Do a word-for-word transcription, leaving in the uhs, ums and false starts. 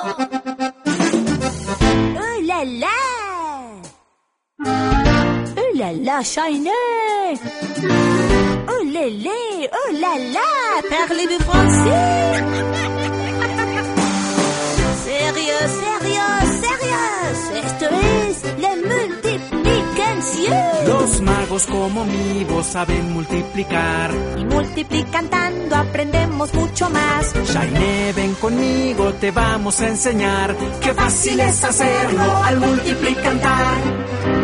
Oh là là! Oh là là, Shiny! Oh lélé! Oh là là! Parlez-vous français? Sérieux, sérieux, sérieux! Esto es la multiplicación. Los magos como mi voz saben multiplicar. Y multiplicando aprendemos mucho más. Shiny, ven conmigo, te vamos a enseñar. Qué fácil es hacerlo al multiplicar.